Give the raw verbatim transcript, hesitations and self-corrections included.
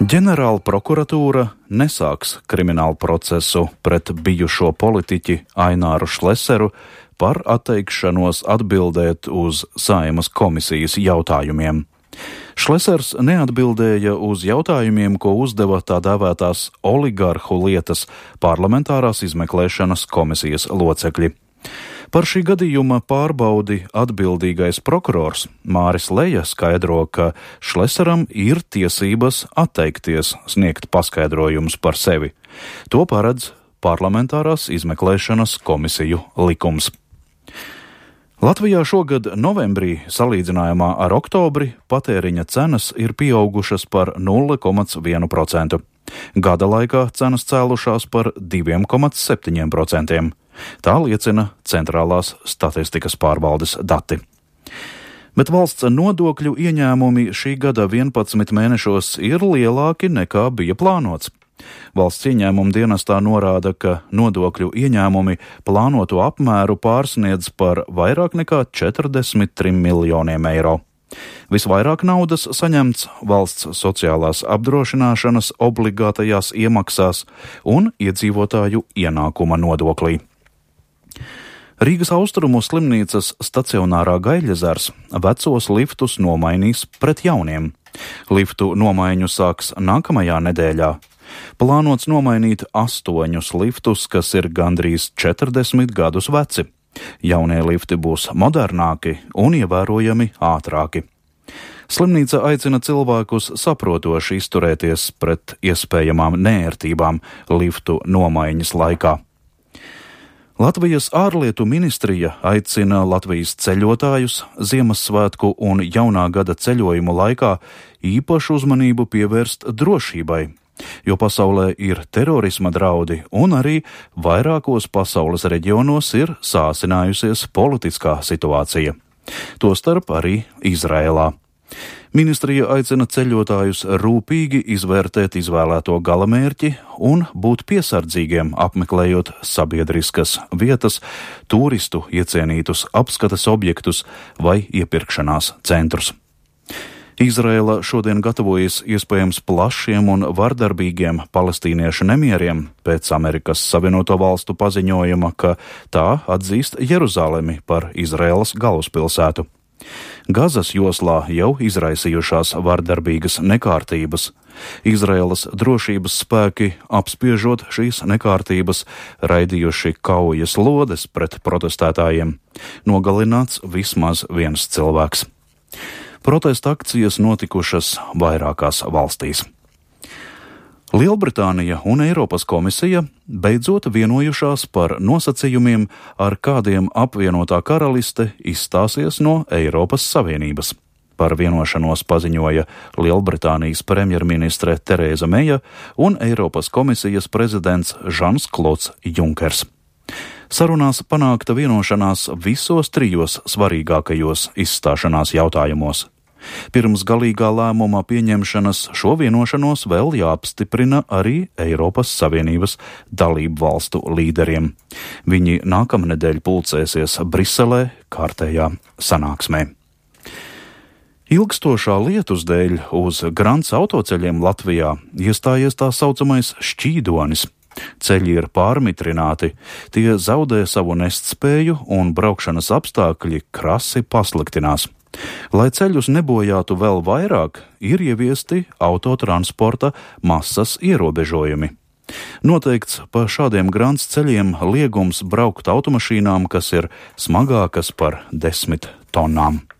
Ģenerāla prokuratūra nesāks kriminālu procesu pret bijušo politiķi Aināru Šleseru par atteikšanos atbildēt uz Saeimas komisijas jautājumiem. Šlesers neatbildēja uz jautājumiem, ko uzdeva tā dēvētās oligarhu lietas parlamentārās izmeklēšanas komisijas locekļi. Par šī gadījuma pārbaudi atbildīgais prokurors Māris Leja skaidro, ka Šleseram ir tiesības atteikties sniegt paskaidrojumus par sevi. To paredz parlamentārās izmeklēšanas komisiju likums. Latvijā šogad novembrī salīdzinājumā ar oktobri patēriņa cenas ir pieaugušas par nulle komats vienu procentu. Gada laikā cenas cēlušās par divi komats septiņi procenti. Tā liecina Centrālās statistikas pārvaldes dati. Bet valsts nodokļu ieņēmumi šī gada vienpadsmit mēnešos ir lielāki nekā bija plānots. Valsts ieņēmuma dienestā norāda, ka nodokļu ieņēmumi plānoto apmēru pārsniedz par vairāk nekā četrdesmit trim miljoniem eiro. Visvairāk naudas saņemts valsts sociālās apdrošināšanas obligātajās iemaksās un iedzīvotāju ienākuma nodoklī. Rīgas Austrumu slimnīcas stacionārā Gaļezers vecos liftus nomainīs pret jauniem. Liftu nomaiņu sāks nākamajā nedēļā. Plānots nomainīt astoņus liftus, kas ir gandrīz četrdesmit gadus veci. Jaunie lifti būs modernāki un ievērojami ātrāki. Slimnīca aicina cilvēkus saprotoši izturēties pret iespējamām neērtībām liftu nomaiņas laikā. Latvijas ārlietu ministrija aicina Latvijas ceļotājus Ziemassvētku un jaunā gada ceļojumu laikā īpašu uzmanību pievērst drošībai, jo pasaulē ir terorisma draudi un arī vairākos pasaules reģionos ir sāsinājusies politiskā situācija. Tostarp arī Izrēlā. Ministrija aicina ceļotājus rūpīgi izvērtēt izvēlēto galamērķi un būt piesardzīgiem apmeklējot sabiedriskas vietas, turistu iecienītus apskates objektus vai iepirkšanās centrus. Izraela šodien gatavojas iespējams plašiem un vardarbīgiem palestīniešu nemieriem pēc Amerikas Savienoto Valstu paziņojuma, ka tā atzīst Jeruzalemi par Izraēlas galvaspilsētu. Gazas joslā jau izraisījušās vardarbīgas nekārtības. Izraēlas drošības spēki, apspiežot šīs nekārtības, raidījuši kaujas lodes pret protestētājiem. Nogalināts vismaz viens cilvēks. Protesta akcijas notikušas vairākās valstīs. Lielbritānija un Eiropas komisija beidzot vienojušās par nosacījumiem, ar kādiem apvienotā karaliste izstāsies no Eiropas Savienības. Par vienošanos paziņoja Lielbritānijas premjerministre Tereza Meja un Eiropas komisijas prezidents Žans Klods Junkers. Sarunās panākta vienošanās visos trijos svarīgākajos izstāšanās jautājumos. Pirms galīgā lēmuma pieņemšanas šo vienošanos vēl jāapstiprina arī Eiropas Savienības dalību valstu līderiem. Viņi nākamnedēļ pulcēsies Briselē kārtējā sanāksmē. Ilgstošā lietus dēļ uz Grants autoceļiem Latvijā iestājies tā saucamais šķīdonis. Ceļi ir pārmitrināti, tie zaudē savu nestspēju un braukšanas apstākļi krasi pasliktinās. Lai ceļus nebojātu vēl vairāk, ir ieviesti autotransporta masas ierobežojumi. Noteikts pa šādiem Grants ceļiem liegums braukt automašīnām, kas ir smagākas par desmit tonnām.